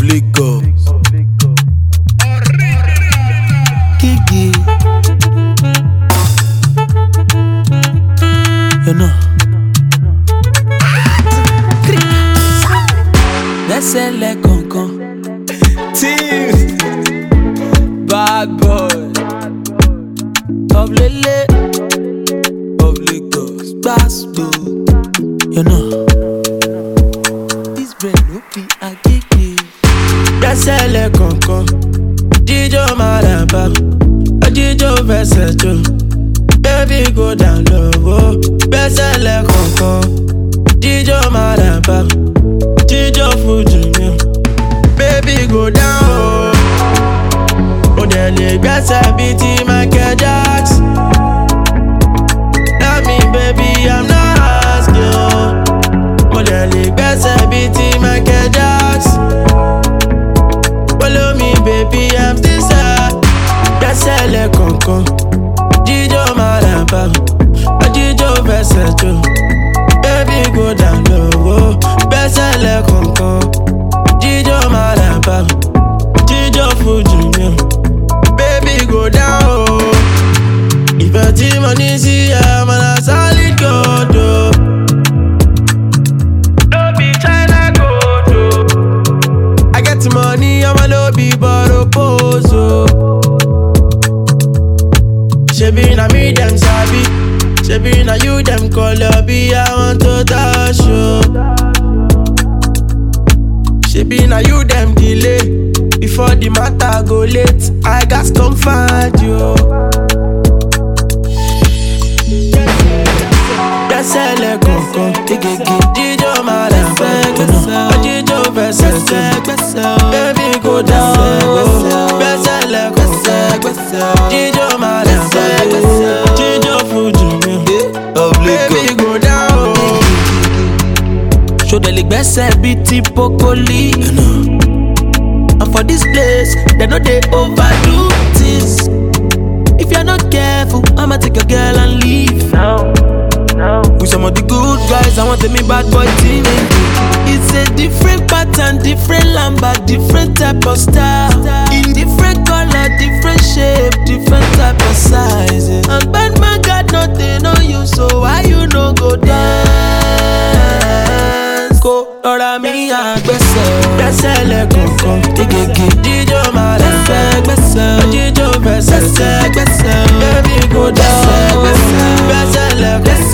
Lagos. Kiki, you know. Lẹ́sẹ̀ lẹ́kọ̀ọ̀kan. Team Bad Boy of Lele of Lagos. Gbasdo, you know. This brain no be agege. Lẹ́sẹ̀ lẹ́kọ̀ọ̀kan. Jíjó Maraba, jíjó fẹsẹ̀ jó. Baby go down low. Lẹ́sẹ̀ lẹ́kọ̀ọ̀kan. Jíjó Maraba, jíjó Fuji mi. Baby go down. Ó dẹ̀ lè gbẹ́sẹ̀ bíi ti Michael Jackson. Tell me baby I'm not asking. Ó dẹ̀ lè gbẹ́sẹ̀ bíi ti Michael Jackson. Follow me baby I'm still sad. Gbẹ́sẹ̀ lẹ́kọ̀ọ̀kan. Jíjó Maraba, jíjó fẹsẹ̀ jó. Baby go down low. Gbẹ́sẹ̀ lẹ́kọ̀ọ̀kan. Jíjó Maraba, jíjó Fuji mi. Baby go down. Ìfẹ́ tí mo ní sí ẹ, mo na solid gold o. No be China gold o. I get money, ọmọ no be borrow pose o. Shebi na me dem sabi, shebi na you dem call be I want to touch you. Shebi na you dem delay. Before the matter go late, I got come find you. Gbẹ́sẹ̀ lẹ́kọ̀ọ̀kan. Jíjó Maraba, jíjó fẹsẹ̀ jó. Baby go down. Gbẹ́sẹ̀ lẹ́kọ̀ọ̀kan. Jíjó Maraba, jíjó Fuji mi. Baby go down. Show the gbẹ́sẹ̀ bíi ti Pokoli. And for this place, they know they overdo things. If you're not careful, I'ma take your girl and leave. No. With some of the good guys, I want me bad boy team. It's a different pattern, different lamba, different type of style. In different color, different shape, different type of size. And bad man got nothing on you, so why you no go dance? Go, Lora mi agbẹ́sẹ̀. Gbẹ́sẹ̀ lẹ́kọ̀ọ̀kan. Jíjó Maraba, jíjó fẹsẹ̀. Baby go down. Gbẹ́sẹ̀ lẹ́kọ̀ọ̀kan.